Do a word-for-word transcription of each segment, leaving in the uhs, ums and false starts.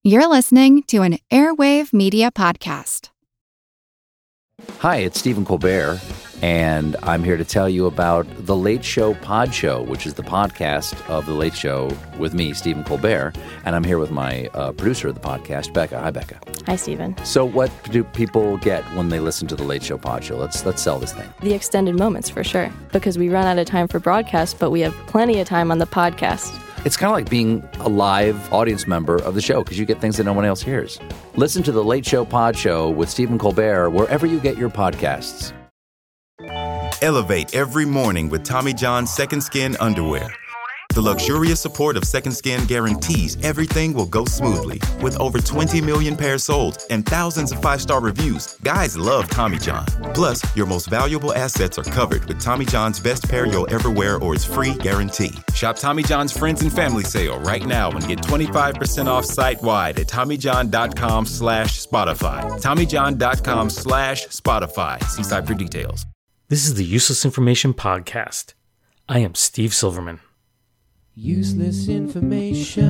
You're listening to an Airwave Media Podcast. Hi, it's Stephen Colbert, and I'm here to tell you about The Late Show Pod Show, which is the podcast of The Late Show with me, Stephen Colbert, and I'm here with my uh, producer of the podcast, Becca. Hi, Becca. Hi, Stephen. So what do people get when they listen to The Late Show Pod Show? Let's let's sell this thing. The extended moments, for sure, because we run out of time for broadcast, but we have plenty of time on the podcast. It's kind of like being a live audience member of the show because you get things that no one else hears. Listen to The Late Show Pod Show with Stephen Colbert wherever you get your podcasts. Elevate every morning with Tommy John's Second Skin underwear. The luxurious support of Second Skin guarantees everything will go smoothly. With over twenty million pairs sold and thousands of five-star reviews, guys love Tommy John. Plus, your most valuable assets are covered with Tommy John's best pair you'll ever wear or its free guarantee. Shop Tommy John's Friends and Family Sale right now and get twenty-five percent off site-wide at TommyJohn.com slash Spotify. TommyJohn.com slash Spotify. See site for details. This is the Useless Information Podcast. I am Steve Silverman. Useless information.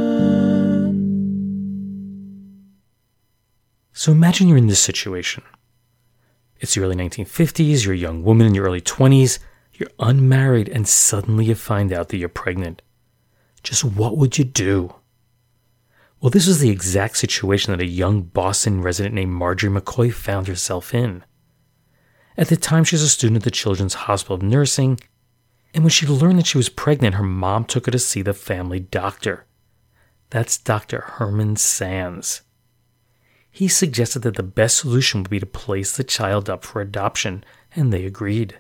So imagine you're in this situation. It's the early nineteen fifties, you're a young woman in your early twenties, you're unmarried, and suddenly you find out that you're pregnant. Just what would you do? Well, this was the exact situation that a young Boston resident named Marjorie McCoy found herself in. At the time, she was a student at the Children's Hospital of Nursing, and when she learned that she was pregnant, her mom took her to see the family doctor. That's Doctor Herman Sands. He suggested that the best solution would be to place the child up for adoption, and they agreed.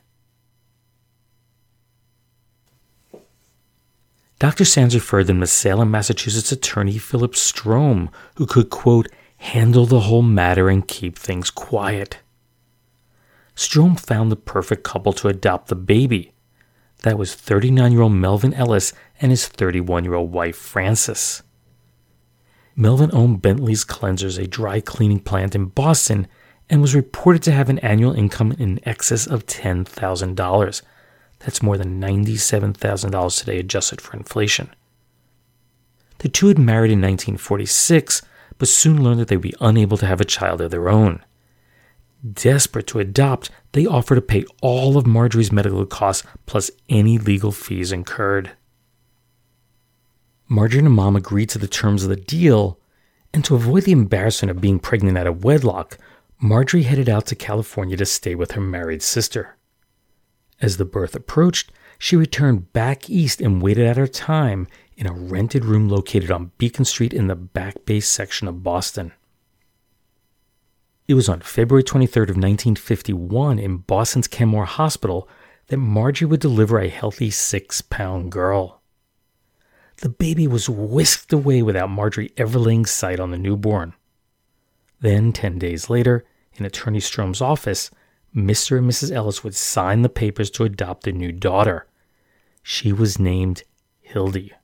Doctor Sands referred them to Salem, Massachusetts attorney Philip Strom, who could, quote, handle the whole matter and keep things quiet. Strom found the perfect couple to adopt the baby. That was thirty-nine-year-old Melvin Ellis and his thirty-one-year-old wife, Frances. Melvin owned Bentley's Cleansers, a dry cleaning plant in Boston, and was reported to have an annual income in excess of ten thousand dollars. That's more than ninety-seven thousand dollars today, adjusted for inflation. The two had married in nineteen forty-six, but soon learned that they would be unable to have a child of their own. Desperate to adopt, they offered to pay all of Marjorie's medical costs plus any legal fees incurred. Marjorie and her mom agreed to the terms of the deal, and to avoid the embarrassment of being pregnant out of wedlock, Marjorie headed out to California to stay with her married sister. As the birth approached, she returned back east and waited out her time in a rented room located on Beacon Street in the Back Bay section of Boston. It was on February twenty-third of nineteen fifty-one in Boston's Kenmore Hospital that Marjorie would deliver a healthy six-pound girl. The baby was whisked away without Marjorie ever laying sight on the newborn. Then, ten days later, in Attorney Strom's office, Mister and Missus Ellis would sign the papers to adopt a new daughter. She was named Hildy.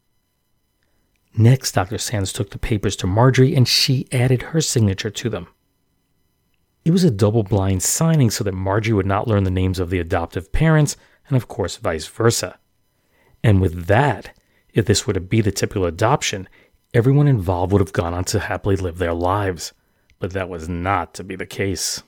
Next, Doctor Sands took the papers to Marjorie and she added her signature to them. It was a double-blind signing so that Marjorie would not learn the names of the adoptive parents, and of course vice versa. And with that, if this were to be the typical adoption, everyone involved would have gone on to happily live their lives. But that was not to be the case.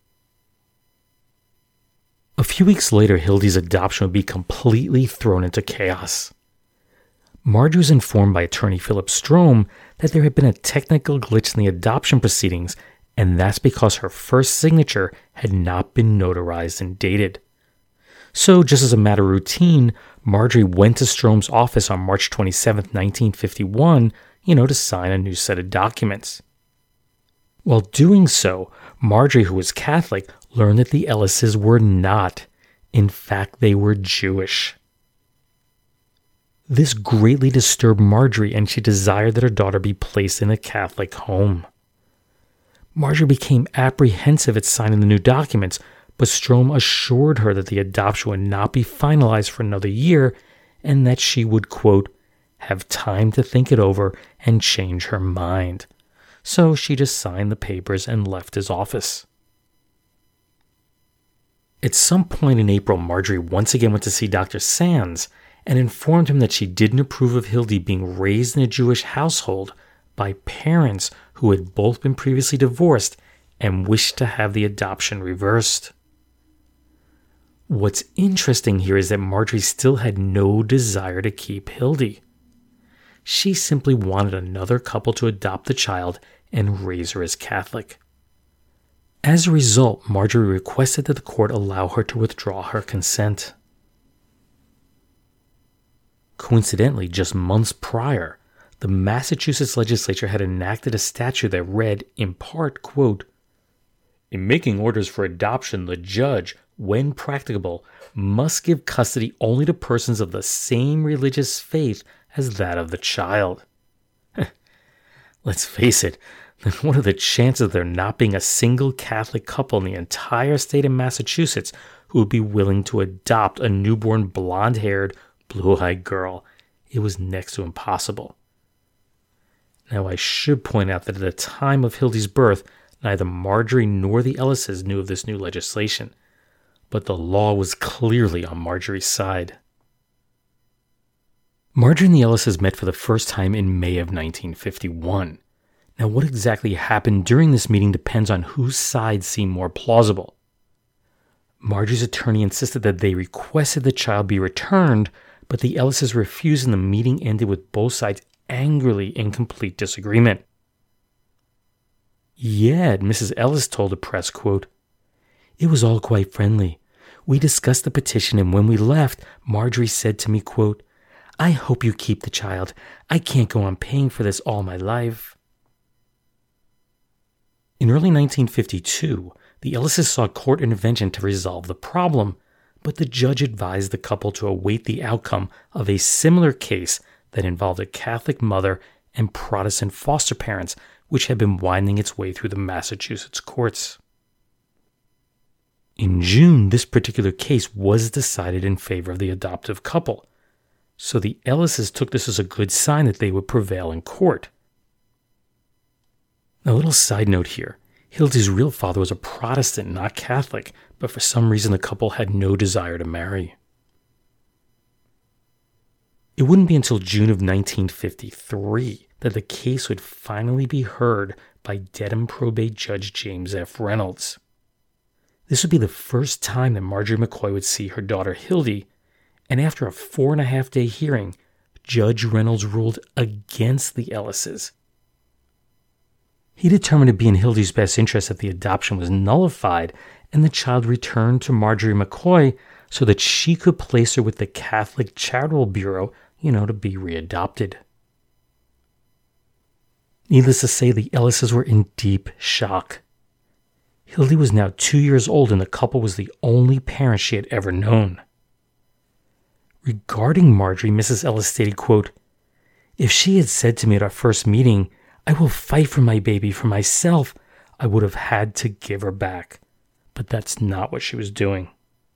A few weeks later, Hildy's adoption would be completely thrown into chaos. Marjorie was informed by attorney Philip Strom that there had been a technical glitch in the adoption proceedings, and that's because her first signature had not been notarized and dated. So, just as a matter of routine, Marjorie went to Strom's office on March twenty-seventh, nineteen fifty-one, you know, to sign a new set of documents. While doing so, Marjorie, who was Catholic, learned that the Ellises were not. In fact, they were Jewish. This greatly disturbed Marjorie, and she desired that her daughter be placed in a Catholic home. Marjorie became apprehensive at signing the new documents, but Strom assured her that the adoption would not be finalized for another year and that she would, quote, have time to think it over and change her mind. So she just signed the papers and left his office. At some point in April, Marjorie once again went to see Doctor Sands and informed him that she didn't approve of Hildy being raised in a Jewish household, by parents who had both been previously divorced and wished to have the adoption reversed. What's interesting here is that Marjorie still had no desire to keep Hildy. She simply wanted another couple to adopt the child and raise her as Catholic. As a result, Marjorie requested that the court allow her to withdraw her consent. Coincidentally, just months prior, the Massachusetts legislature had enacted a statute that read, in part, quote, "In making orders for adoption, the judge, when practicable, must give custody only to persons of the same religious faith as that of the child." Let's face it, what are the chances of there not being a single Catholic couple in the entire state of Massachusetts who would be willing to adopt a newborn blonde-haired, blue-eyed girl? It was next to impossible. Now, I should point out that at the time of Hildy's birth, neither Marjorie nor the Ellises knew of this new legislation, but the law was clearly on Marjorie's side. Marjorie and the Ellises met for the first time in May of nineteen fifty-one. Now, what exactly happened during this meeting depends on whose side seemed more plausible. Marjorie's attorney insisted that they requested the child be returned, but the Ellises refused and the meeting ended with both sides angrily in complete disagreement. Yet, Missus Ellis told the press, quote, "It was all quite friendly. We discussed the petition, and when we left, Marjorie said to me, quote, 'I hope you keep the child. I can't go on paying for this all my life.'" In early nineteen fifty-two, the Ellises sought court intervention to resolve the problem, but the judge advised the couple to await the outcome of a similar case that involved a Catholic mother and Protestant foster parents, which had been winding its way through the Massachusetts courts. In June, this particular case was decided in favor of the adoptive couple, so the Ellises took this as a good sign that they would prevail in court. Now, a little side note here. Hildy's real father was a Protestant, not Catholic, but for some reason the couple had no desire to marry. It wouldn't be until June of nineteen fifty-three that the case would finally be heard by Dedham probate judge James F. Reynolds. This would be the first time that Marjorie McCoy would see her daughter Hildy, and after a four and a half day hearing, Judge Reynolds ruled against the Ellises. He determined to be in Hildy's best interest that the adoption was nullified and the child returned to Marjorie McCoy so that she could place her with the Catholic Charitable Bureau, you know, to be readopted. Needless to say, the Ellises were in deep shock. Hildy was now two years old and the couple was the only parent she had ever known. Regarding Marjorie, Missus Ellis stated, quote, "If she had said to me at our first meeting, 'I will fight for my baby for myself,' I would have had to give her back. But that's not what she was doing."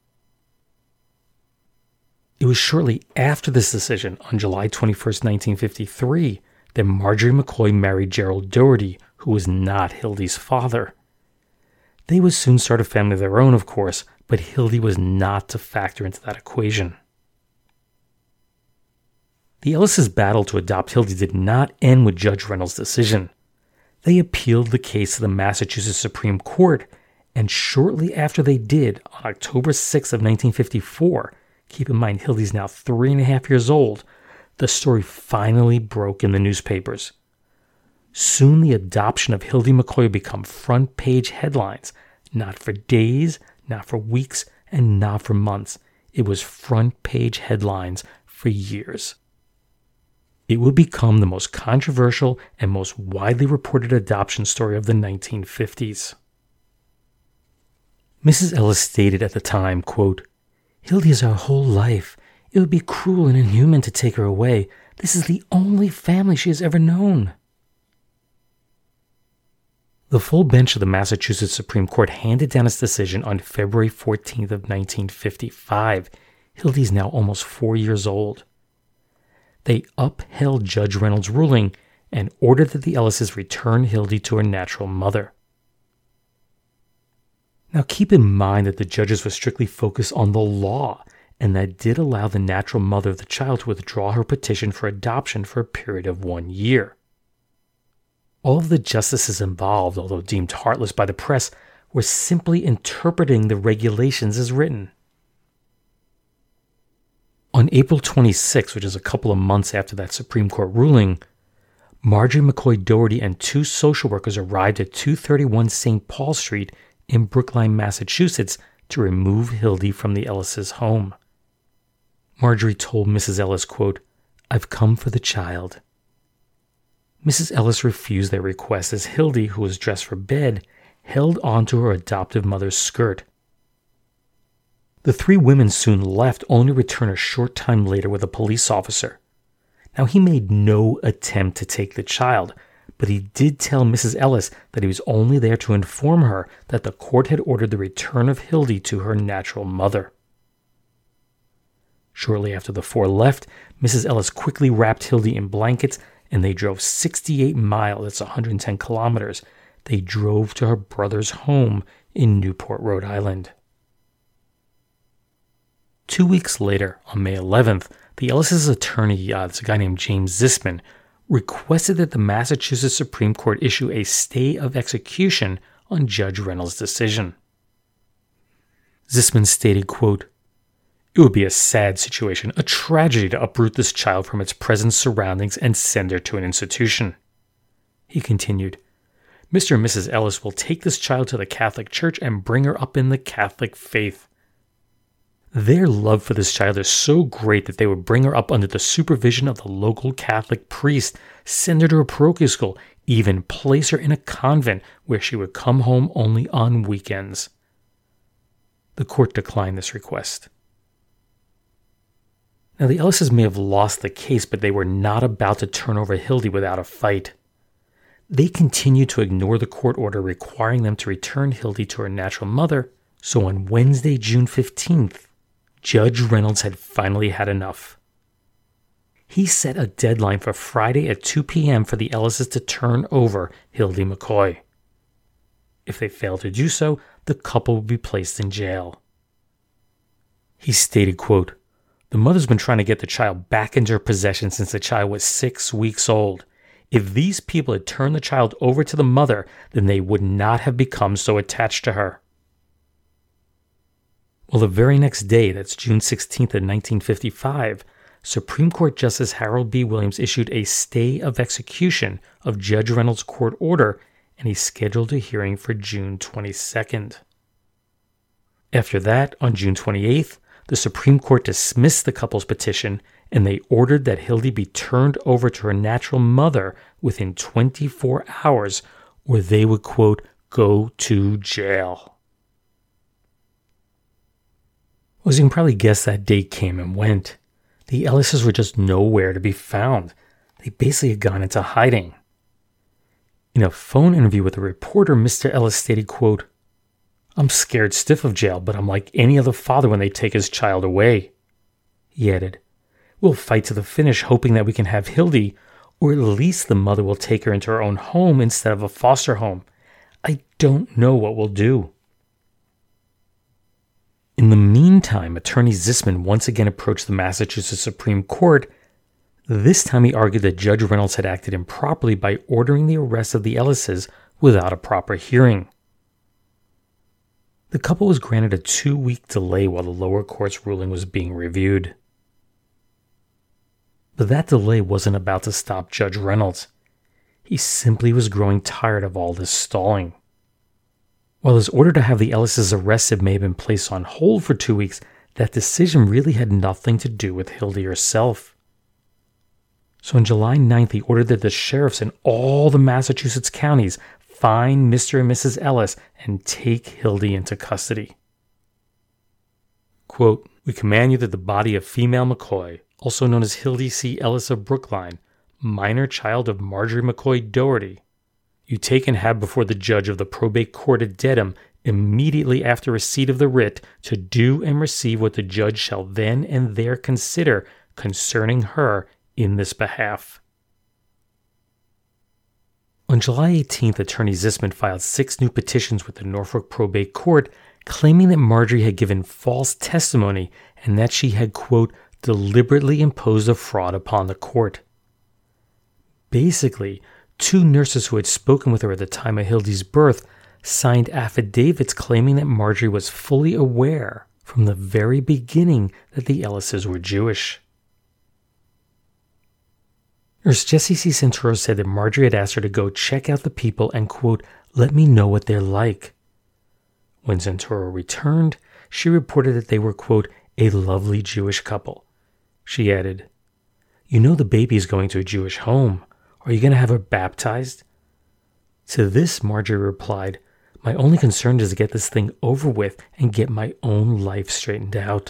It was shortly after this decision, on July twenty-first, nineteen fifty-three, that Marjorie McCoy married Gerald Doherty, who was not Hildy's father. They would soon start a family of their own, of course, but Hildy was not to factor into that equation. The Ellises' battle to adopt Hildy did not end with Judge Reynolds' decision. They appealed the case to the Massachusetts Supreme Court, and shortly after they did, on October sixth of nineteen fifty-four, keep in mind Hildy's now three and a half years old, the story finally broke in the newspapers. Soon the adoption of Hildy McCoy would become front-page headlines, not for days, not for weeks, and not for months. It was front-page headlines for years. It would become the most controversial and most widely reported adoption story of the nineteen fifties. Missus Ellis stated at the time, quote, "Hildy is our whole life. It would be cruel and inhuman to take her away. This is the only family she has ever known." The full bench of the Massachusetts Supreme Court handed down its decision on February fourteenth of nineteen fifty-five. Hildy is now almost four years old. They upheld Judge Reynolds' ruling and ordered that the Ellises return Hildy to her natural mother. Now keep in mind that the judges were strictly focused on the law, and that did allow the natural mother of the child to withdraw her petition for adoption for a period of one year. All of the justices involved, although deemed heartless by the press, were simply interpreting the regulations as written. On April twenty-sixth, which is a couple of months after that Supreme Court ruling, Marjorie McCoy Doherty and two social workers arrived at two thirty-one Saint Paul Street in Brookline, Massachusetts, to remove Hildy from the Ellis' home. Marjorie told Missus Ellis, quote, "I've come for the child." Missus Ellis refused their request as Hildy, who was dressed for bed, held onto her adoptive mother's skirt. The three women soon left, only to return a short time later with a police officer. Now, he made no attempt to take the child, but he did tell Missus Ellis that he was only there to inform her that the court had ordered the return of Hildy to her natural mother. Shortly after the four left, Missus Ellis quickly wrapped Hildy in blankets, and they drove sixty-eight miles, that's one hundred ten kilometers. They drove to her brother's home in Newport, Rhode Island. Two weeks later, on May eleventh, the Ellis' attorney, uh, it's a guy named James Zisman, requested that the Massachusetts Supreme Court issue a stay of execution on Judge Reynolds' decision. Zisman stated, quote, "It would be a sad situation, a tragedy to uproot this child from its present surroundings and send her to an institution." He continued, "Mister and Missus Ellis will take this child to the Catholic Church and bring her up in the Catholic faith. Their love for this child is so great that they would bring her up under the supervision of the local Catholic priest, send her to a parochial school, even place her in a convent where she would come home only on weekends." The court declined this request. Now, the Ellises may have lost the case, but they were not about to turn over Hildy without a fight. They continued to ignore the court order requiring them to return Hildy to her natural mother, so on Wednesday, June fifteenth, Judge Reynolds had finally had enough. He set a deadline for Friday at two p.m. for the Ellises to turn over Hildy McCoy. If they failed to do so, the couple would be placed in jail. He stated, quote, "The mother's been trying to get the child back into her possession since the child was six weeks old. If these people had turned the child over to the mother, then they would not have become so attached to her." Well, the very next day, that's June sixteenth of nineteen fifty-five, Supreme Court Justice Harold B. Williams issued a stay of execution of Judge Reynolds' court order, and he scheduled a hearing for June twenty-second. After that, on June twenty-eighth, the Supreme Court dismissed the couple's petition, and they ordered that Hildy be turned over to her natural mother within twenty-four hours, or they would, quote, "go to jail." Well, as you can probably guess, that day came and went. The Ellises were just nowhere to be found. They basically had gone into hiding. In a phone interview with a reporter, Mister Ellis stated, quote, "I'm scared stiff of jail, but I'm like any other father when they take his child away." He added, "We'll fight to the finish, hoping that we can have Hildy, or at least the mother will take her into her own home instead of a foster home. I don't know what we'll do." In the meantime, Attorney Zisman once again approached the Massachusetts Supreme Court. This time he argued that Judge Reynolds had acted improperly by ordering the arrest of the Ellises without a proper hearing. The couple was granted a two-week delay while the lower court's ruling was being reviewed. But that delay wasn't about to stop Judge Reynolds. He simply was growing tired of all this stalling. While his order to have the Ellises arrested may have been placed on hold for two weeks, that decision really had nothing to do with Hildy herself. So on July ninth, he ordered that the sheriffs in all the Massachusetts counties find Mister and Missus Ellis and take Hildy into custody. Quote, "We command you that the body of female McCoy, also known as Hildy C. Ellis of Brookline, minor child of Marjorie McCoy Doherty, you take and have before the judge of the probate court at Dedham immediately after receipt of the writ to do and receive what the judge shall then and there consider concerning her in this behalf." On July eighteenth, Attorney Zisman filed six new petitions with the Norfolk Probate Court claiming that Marjorie had given false testimony and that she had, quote, "deliberately imposed a fraud upon the court." Basically, Two nurses who had spoken with her at the time of Hildy's birth signed affidavits claiming that Marjorie was fully aware from the very beginning that the Ellises were Jewish. Nurse Jessie C. Santoro said that Marjorie had asked her to go check out the people and, quote, let me know what they're like. When Santoro returned, she reported that they were, quote, a lovely Jewish couple. She added, you know the baby is going to a Jewish home. Are you going to have her baptized? To this, Marjorie replied, my only concern is to get this thing over with and get my own life straightened out.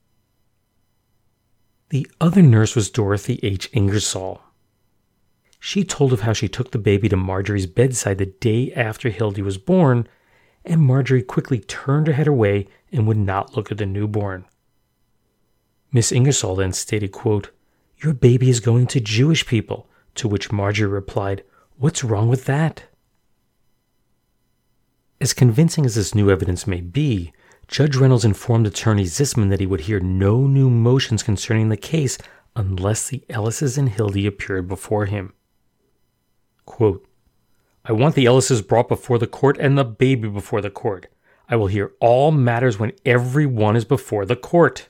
The other nurse was Dorothy H. Ingersoll. She told of how she took the baby to Marjorie's bedside the day after Hildy was born, and Marjorie quickly turned her head away and would not look at the newborn. Miss Ingersoll then stated, quote, your baby is going to Jewish people, to which Marjorie replied, what's wrong with that? As convincing as this new evidence may be, Judge Reynolds informed Attorney Zisman that he would hear no new motions concerning the case unless the Ellises and Hildy appeared before him. Quote, I want the Ellises brought before the court and the baby before the court. I will hear all matters when everyone is before the court.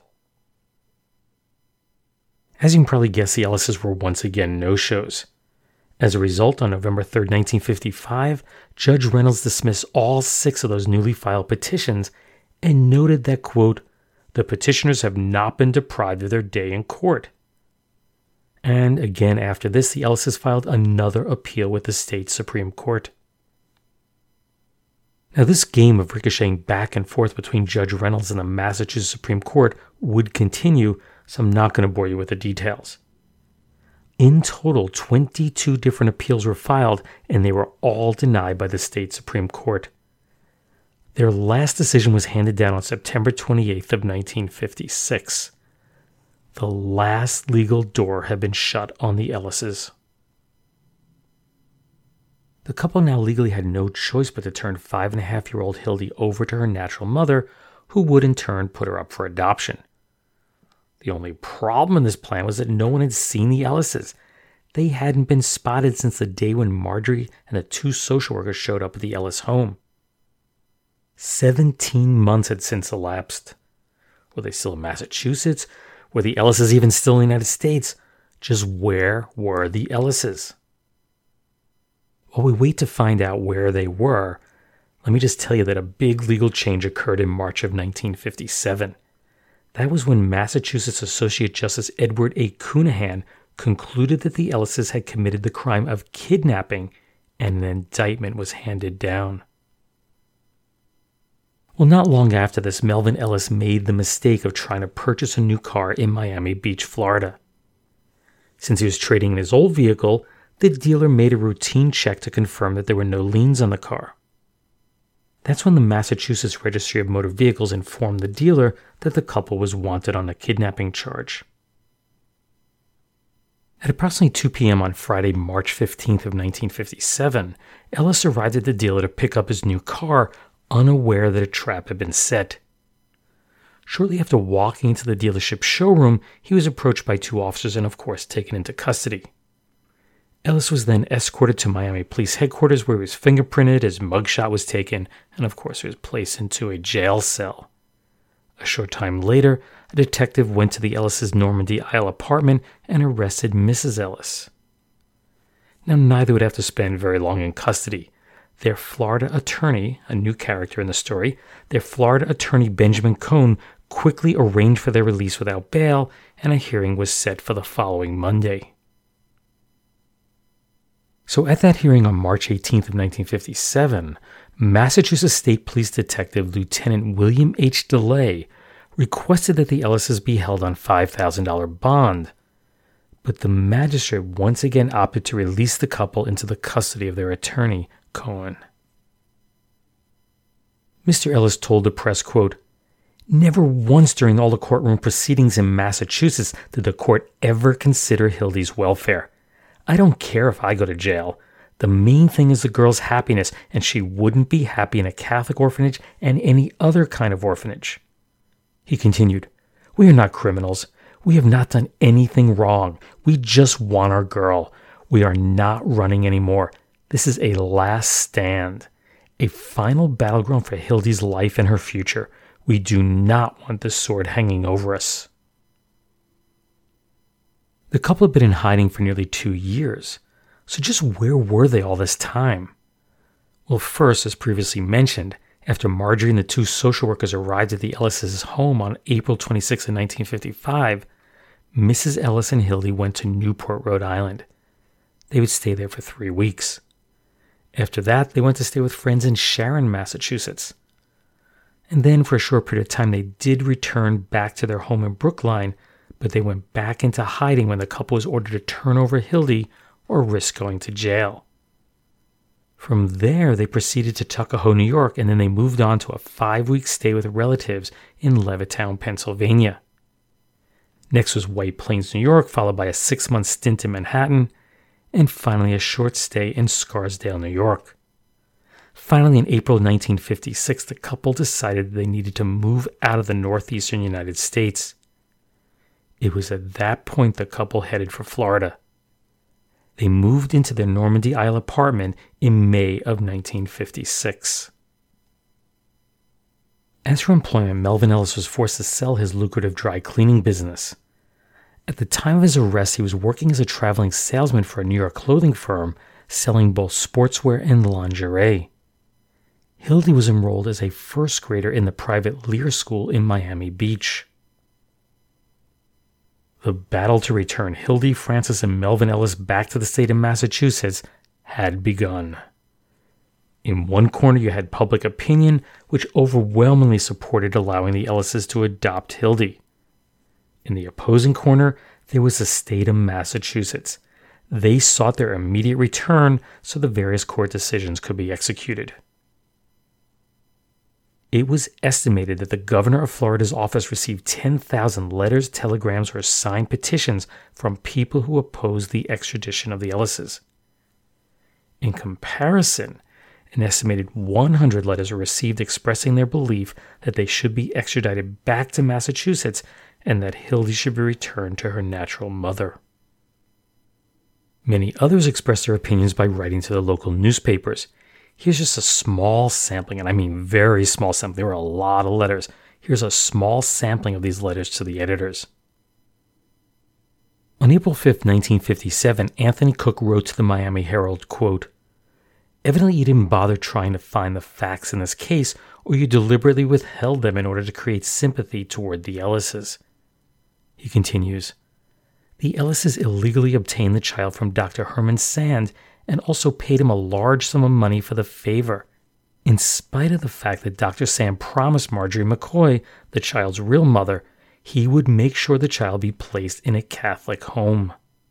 As you can probably guess, the Ellises were once again no-shows. As a result, on November third, nineteen fifty-five, Judge Reynolds dismissed all six of those newly filed petitions and noted that, quote, the petitioners have not been deprived of their day in court. And again after this, the Ellises filed another appeal with the state Supreme Court. Now, this game of ricocheting back and forth between Judge Reynolds and the Massachusetts Supreme Court would continue, so I'm not going to bore you with the details. In total, twenty-two different appeals were filed, and they were all denied by the state Supreme Court. Their last decision was handed down on September twenty-eighth of nineteen fifty-six. The last legal door had been shut on the Ellises. The couple now legally had no choice but to turn five-and-a-half-year-old Hildy over to her natural mother, who would in turn put her up for adoption. The only problem in this plan was that no one had seen the Ellises. They hadn't been spotted since the day when Marjorie and the two social workers showed up at the Ellis home. Seventeen months had since elapsed. Were they still in Massachusetts? Were the Ellises even still in the United States? Just where were the Ellises? While we wait to find out where they were, let me just tell you that a big legal change occurred in March of nineteen fifty-seven. That was when Massachusetts Associate Justice Edward A. Cunahan concluded that the Ellises had committed the crime of kidnapping, and an indictment was handed down. Well, not long after this, Melvin Ellis made the mistake of trying to purchase a new car in Miami Beach, Florida. Since he was trading in his old vehicle, the dealer made a routine check to confirm that there were no liens on the car. That's when the Massachusetts Registry of Motor Vehicles informed the dealer that the couple was wanted on a kidnapping charge. At approximately two p.m. on Friday, March fifteenth of nineteen fifty-seven, Ellis arrived at the dealer to pick up his new car, unaware that a trap had been set. Shortly after walking into the dealership showroom, he was approached by two officers and, of course, taken into custody. Ellis was then escorted to Miami Police Headquarters, where he was fingerprinted, his mugshot was taken, and of course he was placed into a jail cell. A short time later, a detective went to the Ellis' Normandy Isle apartment and arrested Missus Ellis. Now, neither would have to spend very long in custody. Their Florida attorney, a new character in the story, their Florida attorney Benjamin Cohn quickly arranged for their release without bail, and a hearing was set for the following Monday. So at that hearing on March eighteenth of nineteen fifty-seven, Massachusetts State Police Detective Lieutenant William H. DeLay requested that the Ellises be held on five thousand dollars bond, but the magistrate once again opted to release the couple into the custody of their attorney, Cohen. Mister Ellis told the press, quote, "Never once during all the courtroom proceedings in Massachusetts did the court ever consider Hildy's welfare. I don't care if I go to jail. The main thing is the girl's happiness, and she wouldn't be happy in a Catholic orphanage and any other kind of orphanage." He continued, "We are not criminals. We have not done anything wrong. We just want our girl. We are not running anymore. This is a last stand, a final battleground for Hildy's life and her future. We do not want this sword hanging over us. The couple had been in hiding for nearly two years, so just where were they all this time? Well, first, as previously mentioned, after Marjorie and the two social workers arrived at the Ellis' home on April twenty-sixth, nineteen fifty-five, Missus Ellis and Hildy went to Newport, Rhode Island. They would stay there for three weeks. After that, they went to stay with friends in Sharon, Massachusetts. And then for a short period of time, they did return back to their home in Brookline, but they went back into hiding when the couple was ordered to turn over Hildy or risk going to jail. From there, they proceeded to Tuckahoe, New York, and then they moved on to a five-week stay with relatives in Levittown, Pennsylvania. Next was White Plains, New York, followed by a six-month stint in Manhattan, and finally a short stay in Scarsdale, New York. Finally, in April nineteen fifty-six, the couple decided they needed to move out of the northeastern United States. It was at that point the couple headed for Florida. They moved into their Normandy Isle apartment in May of nineteen fifty-six. As for employment, Melvin Ellis was forced to sell his lucrative dry cleaning business. At the time of his arrest, he was working as a traveling salesman for a New York clothing firm, selling both sportswear and lingerie. Hildy was enrolled as a first grader in the private Lear School in Miami Beach. The battle to return Hildy, Francis, and Melvin Ellis back to the state of Massachusetts had begun. In one corner, you had public opinion, which overwhelmingly supported allowing the Ellises to adopt Hildy. In the opposing corner, there was the state of Massachusetts. They sought their immediate return so the various court decisions could be executed. It was estimated that the governor of Florida's office received ten thousand letters, telegrams, or signed petitions from people who opposed the extradition of the Ellises. In comparison, an estimated one hundred letters were received expressing their belief that they should be extradited back to Massachusetts and that Hildy should be returned to her natural mother. Many others expressed their opinions by writing to the local newspapers. Here's just a small sampling, and I mean very small sampling. There were a lot of letters. Here's a small sampling of these letters to the editors. On April fifth, nineteen fifty-seven, Anthony Cook wrote to the Miami Herald, quote, "Evidently you didn't bother trying to find the facts in this case, or you deliberately withheld them in order to create sympathy toward the Ellises." He continues, "The Ellises illegally obtained the child from Doctor Herman Sand and also paid him a large sum of money for the favor, in spite of the fact that Doctor Sand promised Marjorie McCoy, the child's real mother, he would make sure the child be placed in a Catholic home."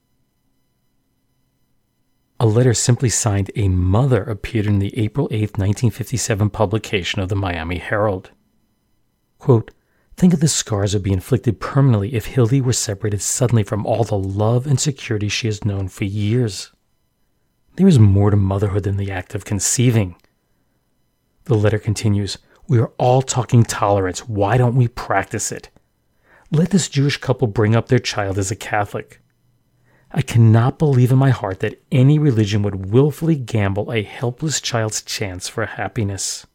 A letter simply signed "A Mother" appeared in the April eighth, nineteen fifty-seven publication of the Miami Herald. Quote, "Think of the scars that would be inflicted permanently if Hildy were separated suddenly from all the love and security she has known for years. There is more to motherhood than the act of conceiving." The letter continues, "We are all talking tolerance. Why don't we practice it? Let this Jewish couple bring up their child as a Catholic. I cannot believe in my heart that any religion would willfully gamble a helpless child's chance for happiness."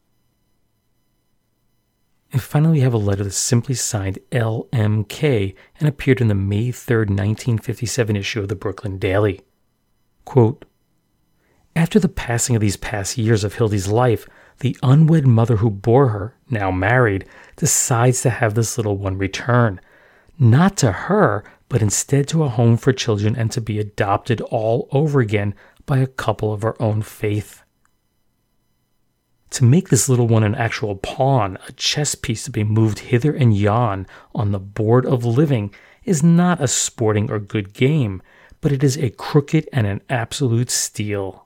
And finally, we have a letter that's simply signed L M K and appeared in the May third, nineteen fifty-seven issue of the Brooklyn Daily. Quote, "After the passing of these past years of Hildy's life, the unwed mother who bore her, now married, decides to have this little one return, not to her, but instead to a home for children and to be adopted all over again by a couple of her own faith. To make this little one an actual pawn, a chess piece to be moved hither and yon on the board of living, is not a sporting or good game, but it is a crooked and an absolute steal."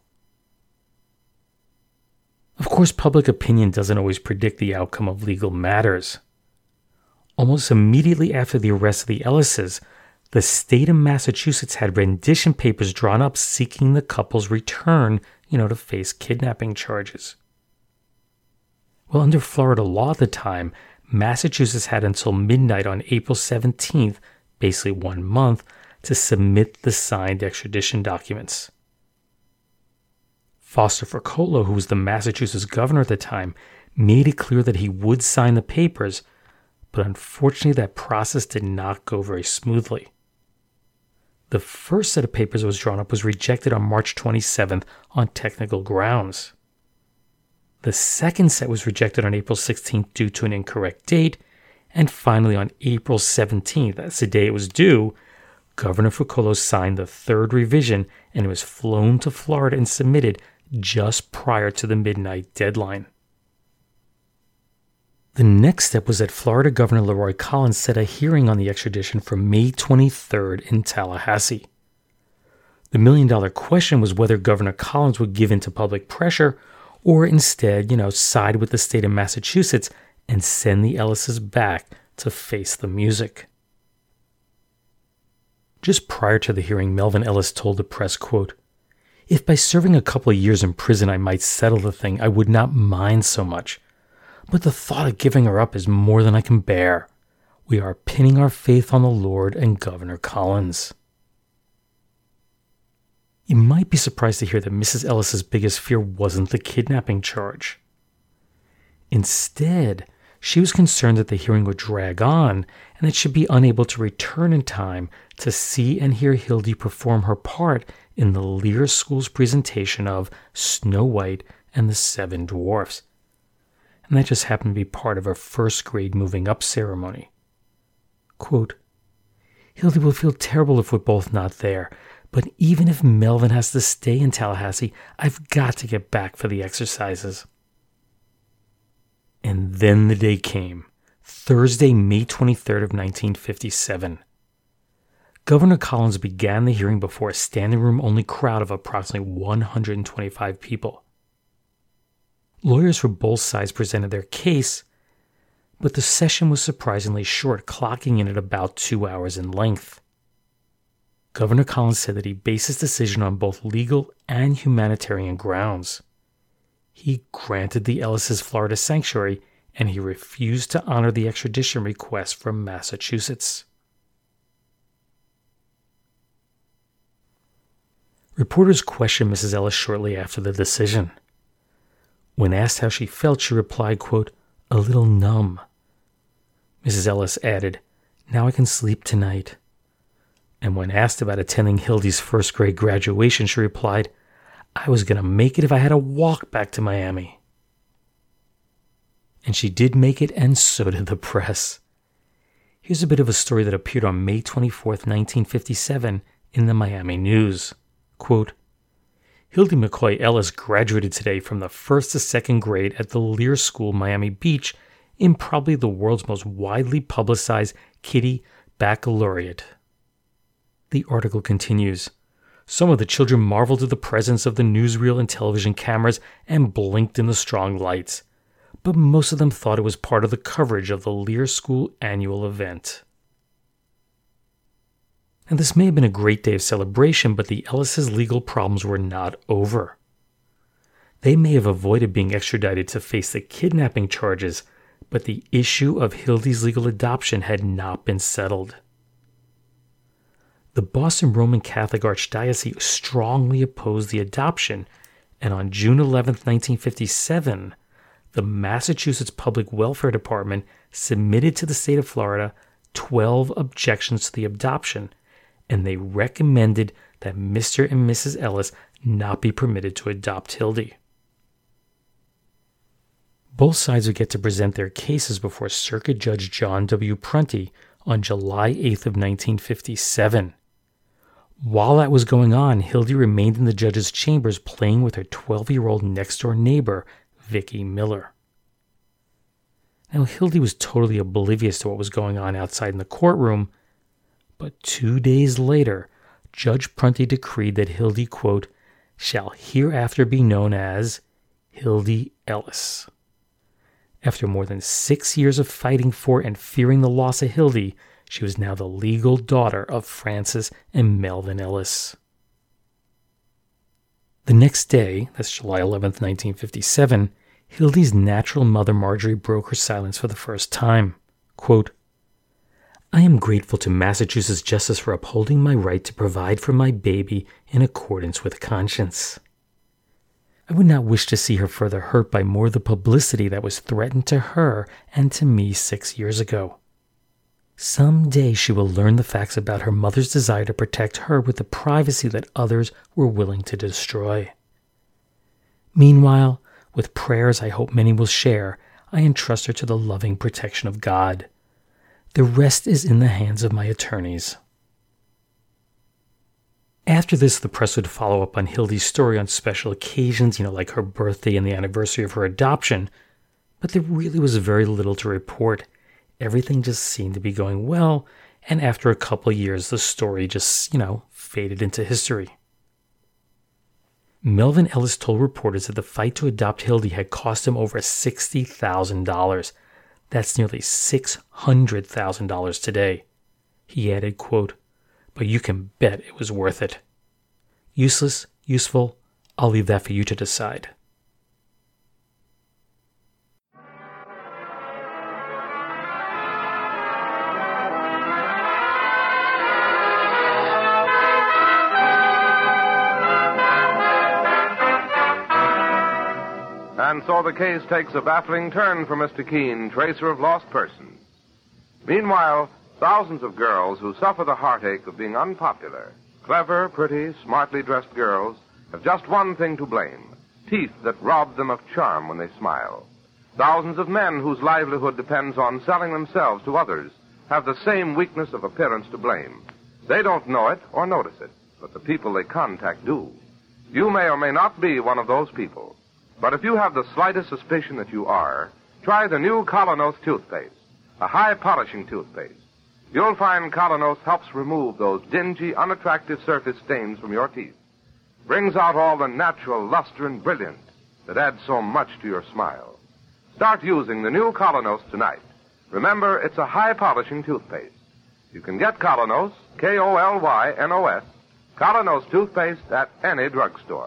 Of course, public opinion doesn't always predict the outcome of legal matters. Almost immediately after the arrest of the Ellises, the state of Massachusetts had rendition papers drawn up seeking the couple's return, you know, to face kidnapping charges. Well, under Florida law at the time, Massachusetts had until midnight on April seventeenth, basically one month, to submit the signed extradition documents. Foster Fracolo, who was the Massachusetts governor at the time, made it clear that he would sign the papers, but unfortunately that process did not go very smoothly. The first set of papers that was drawn up was rejected on March twenty-seventh on technical grounds. The second set was rejected on April sixteenth due to an incorrect date, and finally on April seventeenth, that's the day it was due, Governor Fracolo signed the third revision and it was flown to Florida and submitted just prior to the midnight deadline. The next step was that Florida Governor Leroy Collins set a hearing on the extradition for May twenty-third in Tallahassee. The million-dollar question was whether Governor Collins would give in to public pressure or instead, you know, side with the state of Massachusetts and send the Ellises back to face the music. Just prior to the hearing, Melvin Ellis told the press, quote, "If by serving a couple of years in prison I might settle the thing, I would not mind so much. But the thought of giving her up is more than I can bear. We are pinning our faith on the Lord and Governor Collins." You might be surprised to hear that Missus Ellis's biggest fear wasn't the kidnapping charge. Instead, she was concerned that the hearing would drag on and that she'd be unable to return in time to see and hear Hildy perform her part in the Lear School's presentation of Snow White and the Seven Dwarfs. And that just happened to be part of her first grade moving up ceremony. Quote, "Hildy will feel terrible if we're both not there, but even if Melvin has to stay in Tallahassee, I've got to get back for the exercises." And then the day came, Thursday, May twenty-third of nineteen fifty-seven. Governor Collins began the hearing before a standing room only crowd of approximately one hundred twenty-five people. Lawyers for both sides presented their case, but the session was surprisingly short, clocking in at about two hours in length. Governor Collins said that he based his decision on both legal and humanitarian grounds. He granted the Ellises Florida sanctuary, and he refused to honor the extradition request from Massachusetts. Reporters questioned Missus Ellis shortly after the decision. When asked how she felt, she replied, quote, "A little numb." Missus Ellis added, "Now I can sleep tonight." And when asked about attending Hildy's first grade graduation, she replied, "I was going to make it if I had to walk back to Miami." And she did make it, and so did the press. Here's a bit of a story that appeared on May twenty-fourth, nineteen fifty-seven in the Miami News. Quote, "Hildy McCoy Ellis graduated today from the first to second grade at the Lear School, Miami Beach, in probably the world's most widely publicized Kitty Baccalaureate." The article continues, "Some of the children marveled at the presence of the newsreel and television cameras and blinked in the strong lights, but most of them thought it was part of the coverage of the Lear School annual event." And this may have been a great day of celebration, but the Ellises' legal problems were not over. They may have avoided being extradited to face the kidnapping charges, but the issue of Hildy's legal adoption had not been settled. The Boston Roman Catholic Archdiocese strongly opposed the adoption, and on June eleventh, nineteen fifty-seven, the Massachusetts Public Welfare Department submitted to the state of Florida twelve objections to the adoption, and they recommended that Mister and Missus Ellis not be permitted to adopt Hildy. Both sides would get to present their cases before Circuit Judge John W. Prunty on July eighth of nineteen fifty-seven. While that was going on, Hildy remained in the judge's chambers playing with her twelve-year-old next-door neighbor, Vicki Miller. Now, Hildy was totally oblivious to what was going on outside in the courtroom, but two days later, Judge Prunty decreed that Hildy, quote, "shall hereafter be known as Hildy Ellis." After more than six years of fighting for and fearing the loss of Hildy, she was now the legal daughter of Francis and Melvin Ellis. The next day, that's July eleventh, nineteen fifty-seven, Hildy's natural mother Marjorie broke her silence for the first time. Quote, I am grateful to Massachusetts Justice for upholding my right to provide for my baby in accordance with conscience. I would not wish to see her further hurt by more of the publicity that was threatened to her and to me six years ago. Someday she will learn the facts about her mother's desire to protect her with the privacy that others were willing to destroy. Meanwhile, with prayers I hope many will share, I entrust her to the loving protection of God. The rest is in the hands of my attorneys. After this, the press would follow up on Hildy's story on special occasions, you know, like her birthday and the anniversary of her adoption, but there really was very little to report. Everything just seemed to be going well, and after a couple of years, the story just, you know, faded into history. Melvin Ellis told reporters that the fight to adopt Hildy had cost him over sixty thousand dollars. That's nearly six hundred thousand dollars today. He added, quote, "But you can bet it was worth it." Useless, useful, I'll leave that for you to decide. And so the case takes a baffling turn for Mister Keene, tracer of lost persons. Meanwhile, thousands of girls who suffer the heartache of being unpopular, clever, pretty, smartly dressed girls, have just one thing to blame: teeth that rob them of charm when they smile. Thousands of men whose livelihood depends on selling themselves to others have the same weakness of appearance to blame. They don't know it or notice it, but the people they contact do. You may or may not be one of those people. But if you have the slightest suspicion that you are, try the new Colonos toothpaste, a high-polishing toothpaste. You'll find Colonos helps remove those dingy, unattractive surface stains from your teeth, brings out all the natural luster and brilliance that adds so much to your smile. Start using the new Colonos tonight. Remember, it's a high-polishing toothpaste. You can get Colonos, K O L Y N O S, Colonos toothpaste at any drugstore.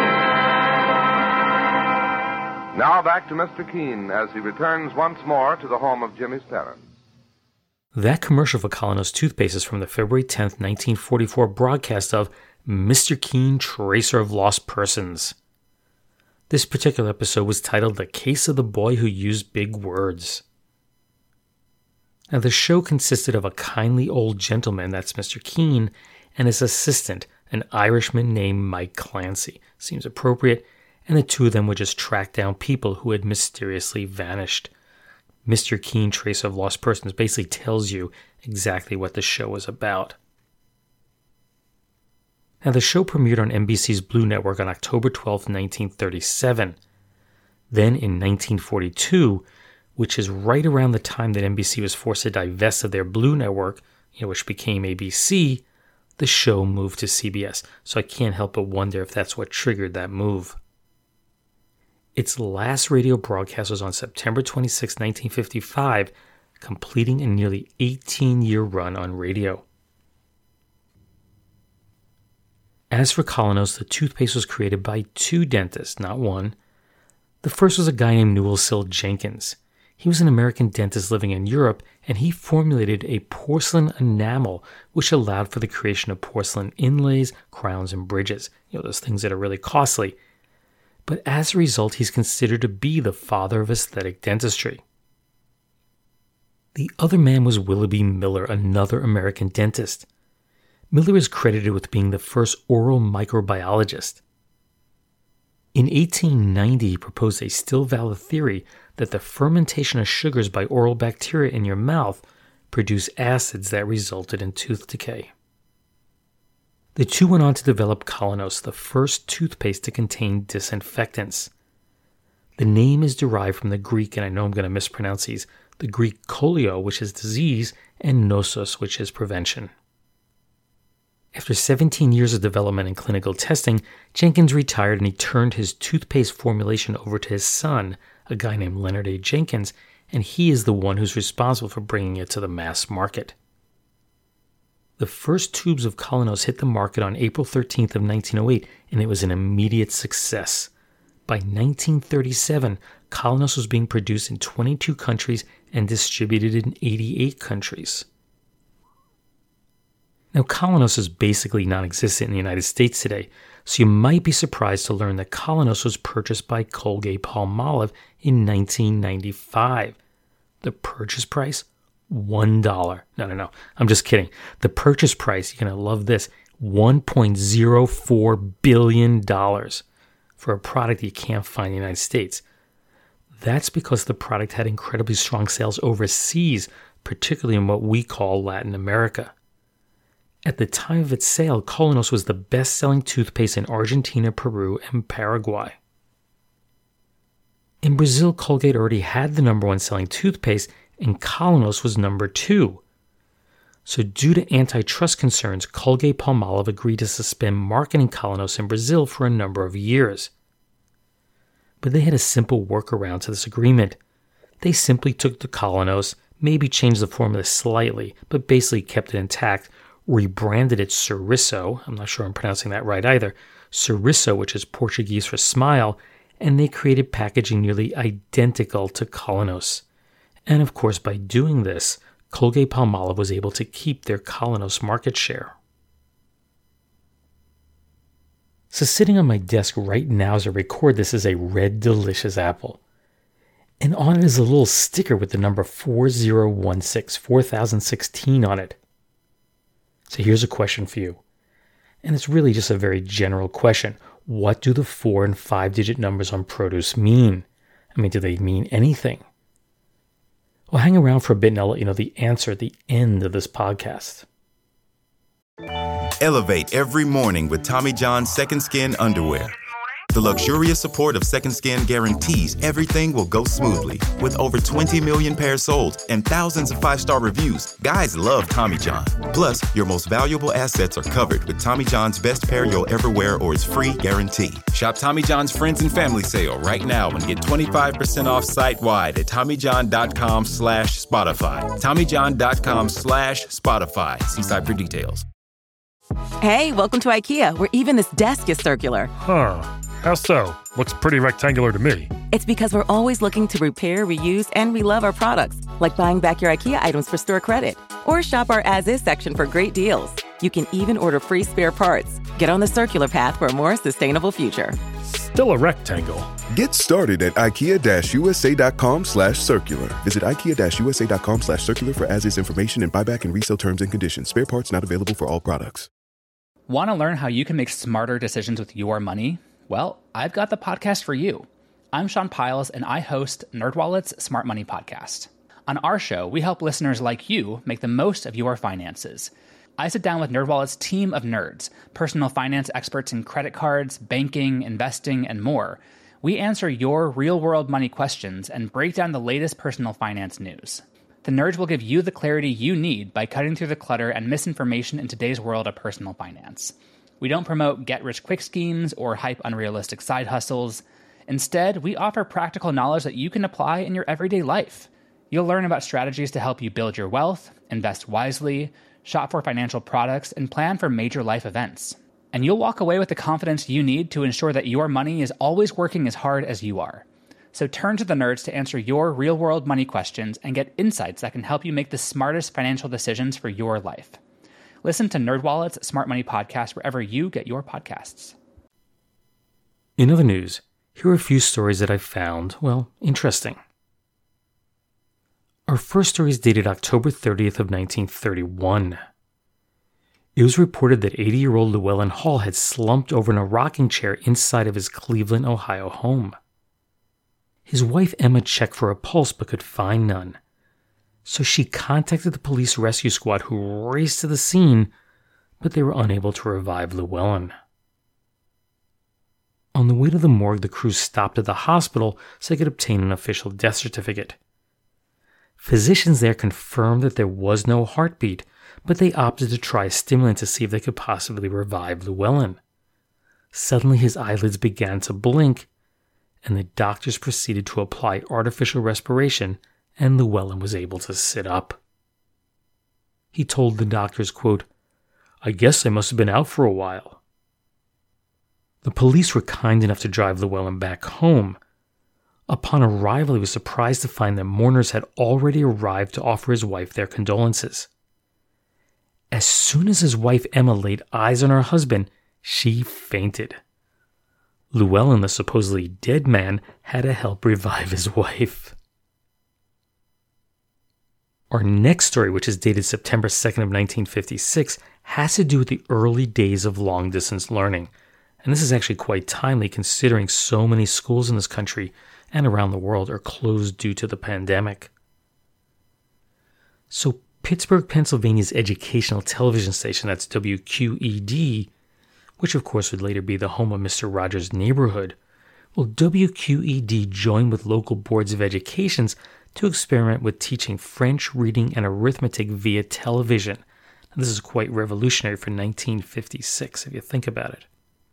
Now back to Mister Keene as he returns once more to the home of Jimmy's parents. That commercial for Colonos toothpaste is from the February tenth, nineteen forty-four broadcast of Mister Keene, Tracer of Lost Persons. This particular episode was titled The Case of the Boy Who Used Big Words. Now, the show consisted of a kindly old gentleman, that's Mister Keene, and his assistant, an Irishman named Mike Clancy. Seems appropriate. And the two of them would just track down people who had mysteriously vanished. Mister Keene, Tracer of Lost Persons, basically tells you exactly what the show was about. Now, the show premiered on N B C's Blue Network on October twelfth, nineteen thirty-seven. Then, in nineteen forty-two, which is right around the time that N B C was forced to divest of their Blue Network, you know, which became A B C, the show moved to C B S. So I can't help but wonder if that's what triggered that move. Its last radio broadcast was on September twenty-sixth, nineteen fifty-five, completing a nearly eighteen-year run on radio. As for Colonos, the toothpaste was created by two dentists, not one. The first was a guy named Newell Sill Jenkins. He was an American dentist living in Europe, and he formulated a porcelain enamel which allowed for the creation of porcelain inlays, crowns, and bridges. You know, those things that are really costly. But as a result, he's considered to be the father of aesthetic dentistry. The other man was Willoughby Miller, another American dentist. Miller is credited with being the first oral microbiologist. In eighteen ninety, he proposed a still valid theory that the fermentation of sugars by oral bacteria in your mouth produce acids that resulted in tooth decay. The two went on to develop Colonos, the first toothpaste to contain disinfectants. The name is derived from the Greek, and I know I'm going to mispronounce these, the Greek kolio, which is disease, and nosos, which is prevention. After seventeen years of development and clinical testing, Jenkins retired and he turned his toothpaste formulation over to his son, a guy named Leonard A. Jenkins, and he is the one who's responsible for bringing it to the mass market. The first tubes of Colonos hit the market on April thirteenth of nineteen oh eight, and it was an immediate success. By nineteen thirty-seven, Colonos was being produced in twenty-two countries and distributed in eighty-eight countries. Now, Kolonos is basically non-existent in the United States today, so you might be surprised to learn that Kolonos was purchased by Colgate-Palmolive in nineteen ninety-five. The purchase price? one dollar. No, no, no. I'm just kidding. The purchase price, you're going to love this, one point zero four billion dollars for a product that you can't find in the United States. That's because the product had incredibly strong sales overseas, particularly in what we call Latin America. At the time of its sale, Kolonos was the best-selling toothpaste in Argentina, Peru, and Paraguay. In Brazil, Colgate already had the number one selling toothpaste, and Kolonos was number two. So due to antitrust concerns, Colgate-Palmolive agreed to suspend marketing Kolonos in Brazil for a number of years. But they had a simple workaround to this agreement. They simply took the Kolonos, maybe changed the formula slightly, but basically kept it intact, rebranded it Sorriso, I'm not sure I'm pronouncing that right either, Sorriso, which is Portuguese for smile, and they created packaging nearly identical to Kolonos. And of course, by doing this, Colgate-Palmolive was able to keep their Kolonos market share. So sitting on my desk right now as I record this is a red delicious apple. And on it is a little sticker with the number four zero one six, four thousand sixteen on it. So here's a question for you. And it's really just a very general question. What do the four and five digit numbers on produce mean? I mean, do they mean anything? Well, hang around for a bit and I'll let you know the answer at the end of this podcast. Elevate every morning with Tommy John's Second Skin underwear. The luxurious support of Second Skin guarantees everything will go smoothly. With over twenty million pairs sold and thousands of five-star reviews, guys love Tommy John. Plus, your most valuable assets are covered with Tommy John's best pair you'll ever wear or its free guarantee. Shop Tommy John's Friends and Family Sale right now and get twenty-five percent off site-wide at TommyJohn.com slash Spotify. TommyJohn.com slash Spotify. See site for details. Hey, welcome to IKEA, where even this desk is circular. Huh. How so? Looks pretty rectangular to me. It's because we're always looking to repair, reuse, and relove our products, like buying back your IKEA items for store credit. Or shop our as-is section for great deals. You can even order free spare parts. Get on the circular path for a more sustainable future. Still a rectangle. Get started at IKEA-USA.com slash circular. Visit IKEA-USA.com slash circular for as-is information and buyback and resale terms and conditions. Spare parts not available for all products. Want to learn how you can make smarter decisions with your money? Well, I've got the podcast for you. I'm Sean Piles, and I host NerdWallet's Smart Money Podcast. On our show, we help listeners like you make the most of your finances. I sit down with NerdWallet's team of nerds, personal finance experts in credit cards, banking, investing, and more. We answer your real-world money questions and break down the latest personal finance news. The nerds will give you the clarity you need by cutting through the clutter and misinformation in today's world of personal finance. We don't promote get-rich-quick schemes or hype unrealistic side hustles. Instead, we offer practical knowledge that you can apply in your everyday life. You'll learn about strategies to help you build your wealth, invest wisely, shop for financial products, and plan for major life events. And you'll walk away with the confidence you need to ensure that your money is always working as hard as you are. So turn to the nerds to answer your real-world money questions and get insights that can help you make the smartest financial decisions for your life. Listen to NerdWallet's Smart Money Podcast wherever you get your podcasts. In other news, here are a few stories that I found, well, interesting. Our first story is dated October thirtieth of nineteen thirty-one. It was reported that eighty-year-old Llewellyn Hall had slumped over in a rocking chair inside of his Cleveland, Ohio home. His wife Emma checked for a pulse but could find none. So she contacted the police rescue squad, who raced to the scene, but they were unable to revive Llewellyn. On the way to the morgue, the crew stopped at the hospital so they could obtain an official death certificate. Physicians there confirmed that there was no heartbeat, but they opted to try a stimulant to see if they could possibly revive Llewellyn. Suddenly his eyelids began to blink, and the doctors proceeded to apply artificial respiration, and Llewellyn was able to sit up. He told the doctors, quote, "I guess I must have been out for a while." The police were kind enough to drive Llewellyn back home. Upon arrival, he was surprised to find that mourners had already arrived to offer his wife their condolences. As soon as his wife Emma laid eyes on her husband, she fainted. Llewellyn, the supposedly dead man, had to help revive his wife. Our next story, which is dated September second of nineteen fifty-six, has to do with the early days of long-distance learning. And this is actually quite timely considering so many schools in this country and around the world are closed due to the pandemic. So Pittsburgh, Pennsylvania's educational television station, that's W Q E D, which of course would later be the home of Mister Rogers' Neighborhood, well, W Q E D joined with local boards of education to experiment with teaching French, reading, and arithmetic via television. Now, this is quite revolutionary for nineteen fifty-six, if you think about it.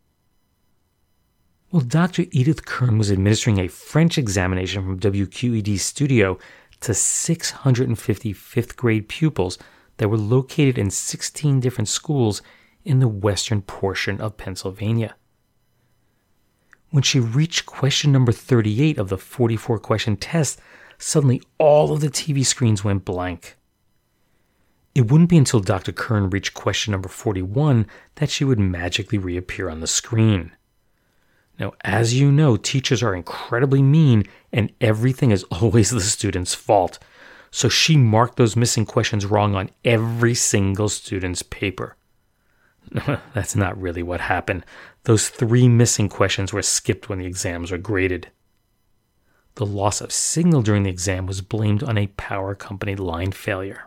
Well, Doctor Edith Kern was administering a French examination from W Q E D's studio to six hundred fifty fifth grade pupils that were located in sixteen different schools in the western portion of Pennsylvania. When she reached question number thirty-eight of the forty-four question test, suddenly all of the T V screens went blank. It wouldn't be until Doctor Kern reached question number forty-one that she would magically reappear on the screen. Now, as you know, teachers are incredibly mean and everything is always the student's fault. So she marked those missing questions wrong on every single student's paper. That's not really what happened. Those three missing questions were skipped when the exams were graded. The loss of signal during the exam was blamed on a power company line failure.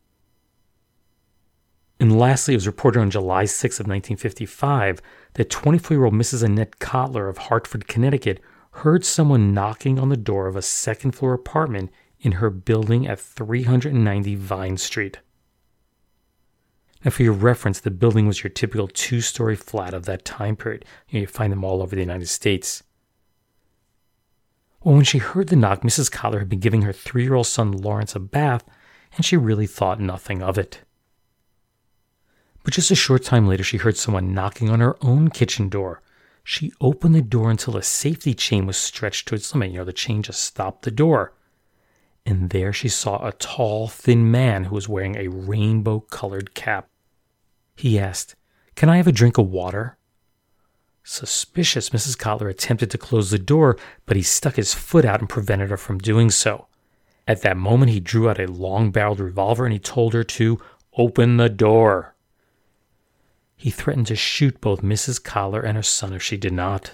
And lastly, it was reported on July sixth of nineteen fifty-five that twenty-four-year-old Missus Annette Kotler of Hartford, Connecticut, heard someone knocking on the door of a second-floor apartment in her building at three ninety Vine Street. Now, for your reference, the building was your typical two-story flat of that time period. You know, you find them all over the United States. Well, when she heard the knock, Missus Kotler had been giving her three-year-old son Lawrence a bath, and she really thought nothing of it. But just a short time later, she heard someone knocking on her own kitchen door. She opened the door until a safety chain was stretched to its limit. You know, the chain just stopped the door. And there she saw a tall, thin man who was wearing a rainbow-colored cap. He asked, "Can I have a drink of water?" Suspicious, Missus Kotler attempted to close the door, but he stuck his foot out and prevented her from doing so. At that moment, he drew out a long-barreled revolver and he told her to open the door. He threatened to shoot both Missus Kotler and her son if she did not.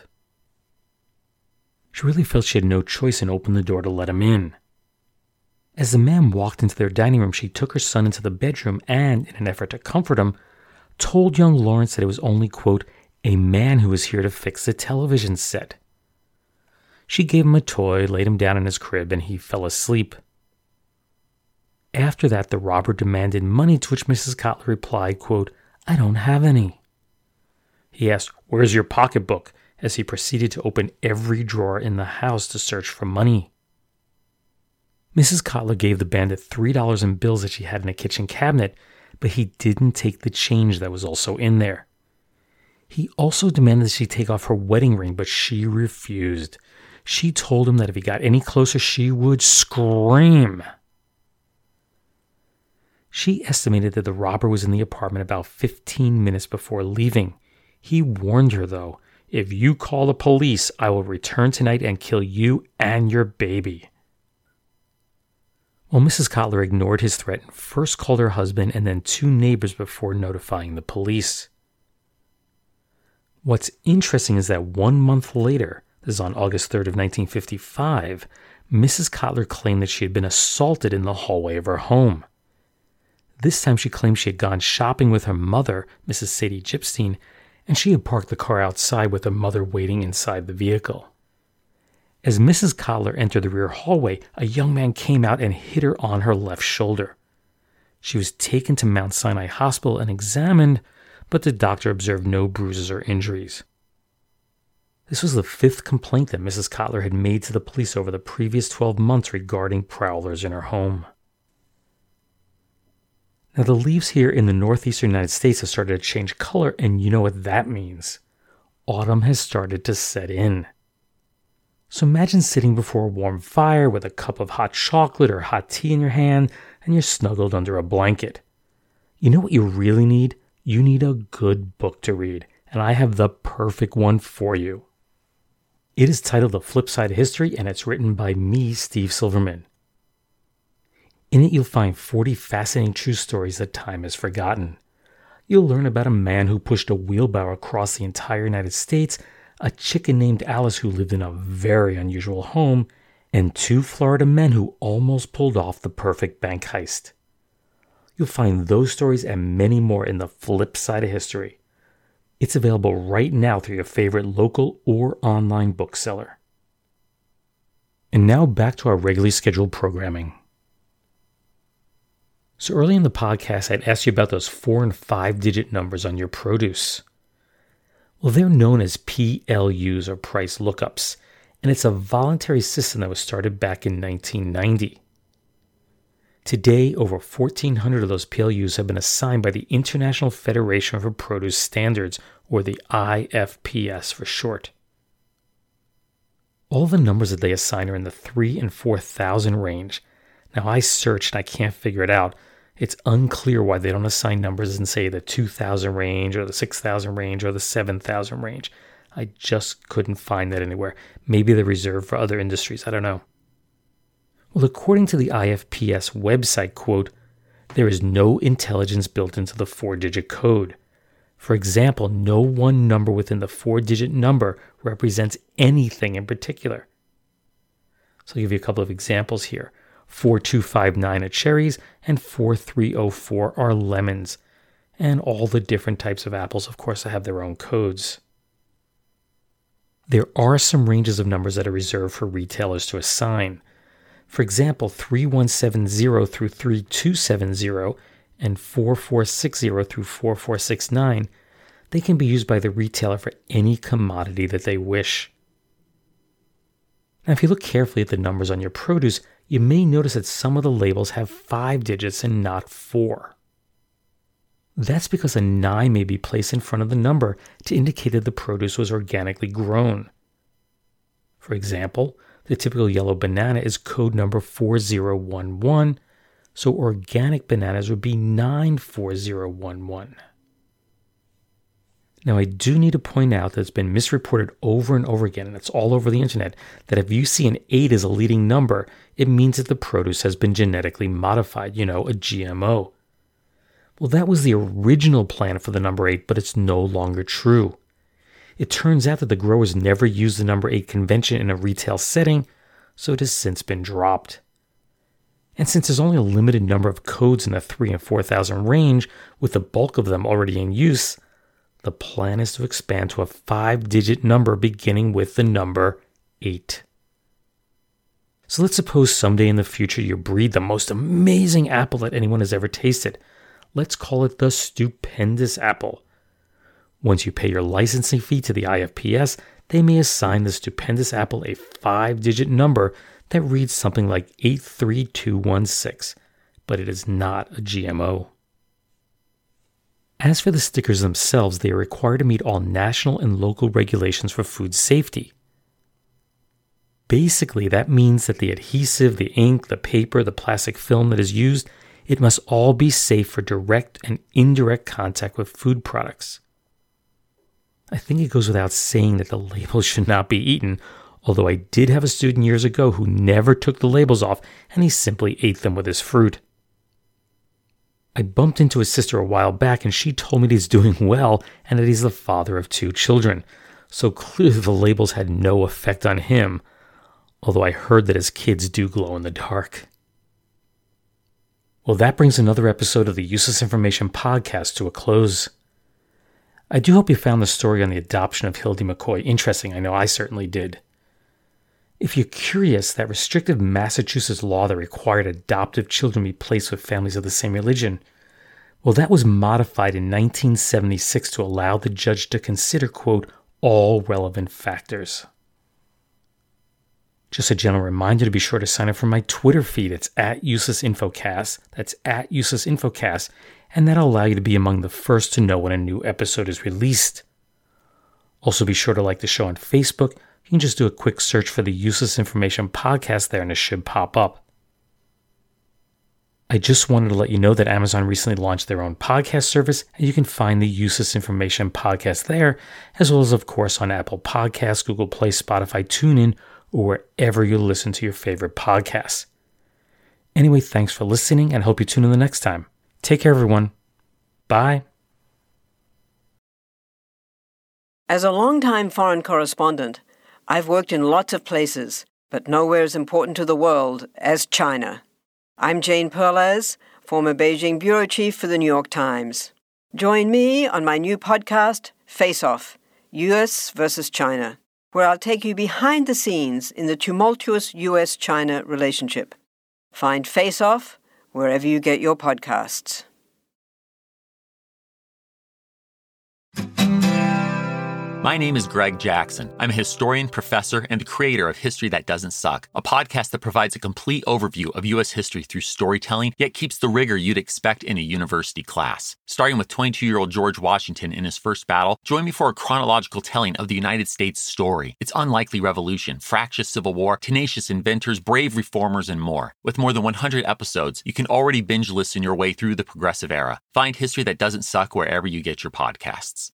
She really felt she had no choice and opened the door to let him in. As the man walked into their dining room, she took her son into the bedroom and, in an effort to comfort him, told young Lawrence that it was only, quote, a man who was here to fix the television set. She gave him a toy, laid him down in his crib, and he fell asleep. After that, the robber demanded money, to which Missus Kotler replied, quote, "I don't have any." He asked, "Where's your pocketbook?" as he proceeded to open every drawer in the house to search for money. Missus Kotler gave the bandit three dollars in bills that she had in a kitchen cabinet, but he didn't take the change that was also in there. He also demanded that she take off her wedding ring, but she refused. She told him that if he got any closer, she would scream. She estimated that the robber was in the apartment about fifteen minutes before leaving. He warned her, though, "If you call the police, I will return tonight and kill you and your baby." Well, Missus Kotler ignored his threat and first called her husband and then two neighbors before notifying the police. What's interesting is that one month later, this is on August third of nineteen fifty-five, Missus Kotler claimed that she had been assaulted in the hallway of her home. This time she claimed she had gone shopping with her mother, Missus Sadie Gipstein, and she had parked the car outside with her mother waiting inside the vehicle. As Missus Kotler entered the rear hallway, a young man came out and hit her on her left shoulder. She was taken to Mount Sinai Hospital and examined, but the doctor observed no bruises or injuries. This was the fifth complaint that Missus Kotler had made to the police over the previous twelve months regarding prowlers in her home. Now, the leaves here in the northeastern United States have started to change color, and you know what that means. Autumn has started to set in. So imagine sitting before a warm fire with a cup of hot chocolate or hot tea in your hand, and you're snuggled under a blanket. You know what you really need? You need a good book to read, and I have the perfect one for you. It is titled The Flip Side of History, and it's written by me, Steve Silverman. In it, you'll find forty fascinating true stories that time has forgotten. You'll learn about a man who pushed a wheelbarrow across the entire United States, a chicken named Alice who lived in a very unusual home, and two Florida men who almost pulled off the perfect bank heist. You'll find those stories and many more in The Flip Side of History. It's available right now through your favorite local or online bookseller. And now back to our regularly scheduled programming. So early in the podcast, I'd asked you about those four and five digit numbers on your produce. Well, they're known as P L Us, or price lookups, and it's a voluntary system that was started back in nineteen ninety. Today, over fourteen hundred of those P L Us have been assigned by the International Federation for Produce Standards, or the I F P S for short. All the numbers that they assign are in the three and four thousand range. Now, I searched and I can't figure it out. It's unclear why they don't assign numbers in, say, the two thousand range, or the six thousand range, or the seven thousand range. I just couldn't find that anywhere. Maybe they're reserved for other industries. I don't know. Well, according to the I F P S website, quote, there is no intelligence built into the four-digit code. For example, no one number within the four-digit number represents anything in particular. So I'll give you a couple of examples here. four two five nine are cherries, and four three oh four are lemons. And all the different types of apples, of course, have their own codes. There are some ranges of numbers that are reserved for retailers to assign. For example, three one seven zero through three two seven zero and four four six zero through four four six nine, they can be used by the retailer for any commodity that they wish. Now, if you look carefully at the numbers on your produce, you may notice that some of the labels have five digits and not four. That's because a nine may be placed in front of the number to indicate that the produce was organically grown. For example, the typical yellow banana is code number four zero one one, so organic bananas would be nine four zero one one. Now, I do need to point out that it's been misreported over and over again, and it's all over the internet, that if you see an eight as a leading number, it means that the produce has been genetically modified, you know, a G M O. Well, that was the original plan for the number eight, but it's no longer true. It turns out that the growers never used the number eight convention in a retail setting, so it has since been dropped. And since there's only a limited number of codes in the three and four thousand range, with the bulk of them already in use, the plan is to expand to a five-digit number beginning with the number eight. So let's suppose someday in the future you breed the most amazing apple that anyone has ever tasted. Let's call it the Stupendous Apple. Once you pay your licensing fee to the I F P S, they may assign the Stupendous Apple a five-digit number that reads something like eight three two one six, but it is not a G M O. As for the stickers themselves, they are required to meet all national and local regulations for food safety. Basically, that means that the adhesive, the ink, the paper, the plastic film that is used, it must all be safe for direct and indirect contact with food products. I think it goes without saying that the labels should not be eaten, although I did have a student years ago who never took the labels off and he simply ate them with his fruit. I bumped into his sister a while back and she told me that he's doing well and that he's the father of two children, so clearly the labels had no effect on him, although I heard that his kids do glow in the dark. Well, that brings another episode of the Useless Information Podcast to a close. I do hope you found the story on the adoption of Hildy McCoy interesting. I know I certainly did. If you're curious, that restrictive Massachusetts law that required adoptive children be placed with families of the same religion, well, that was modified in nineteen seventy-six to allow the judge to consider, quote, all relevant factors. Just a gentle reminder to be sure to sign up for my Twitter feed. It's at UselessInfoCast. That's at UselessInfoCast. And that'll allow you to be among the first to know when a new episode is released. Also, be sure to like the show on Facebook. You can just do a quick search for the Useless Information Podcast there and it should pop up. I just wanted to let you know that Amazon recently launched their own podcast service, and you can find the Useless Information podcast there, as well as, of course, on Apple Podcasts, Google Play, Spotify, TuneIn, or wherever you listen to your favorite podcasts. Anyway, thanks for listening, and I hope you tune in the next time. Take care, everyone. Bye. As a longtime foreign correspondent, I've worked in lots of places, but nowhere as important to the world as China. I'm Jane Perlez, former Beijing bureau chief for the New York Times. Join me on my new podcast, Face Off, U S versus China, where I'll take you behind the scenes in the tumultuous U S China relationship. Find Face Off wherever you get your podcasts. My name is Greg Jackson. I'm a historian, professor, and the creator of History That Doesn't Suck, a podcast that provides a complete overview of U S history through storytelling, yet keeps the rigor you'd expect in a university class. Starting with twenty-two-year-old George Washington in his first battle, join me for a chronological telling of the United States story, its unlikely revolution, fractious civil war, tenacious inventors, brave reformers, and more. With more than one hundred episodes, you can already binge listen your way through the progressive era. Find History That Doesn't Suck wherever you get your podcasts.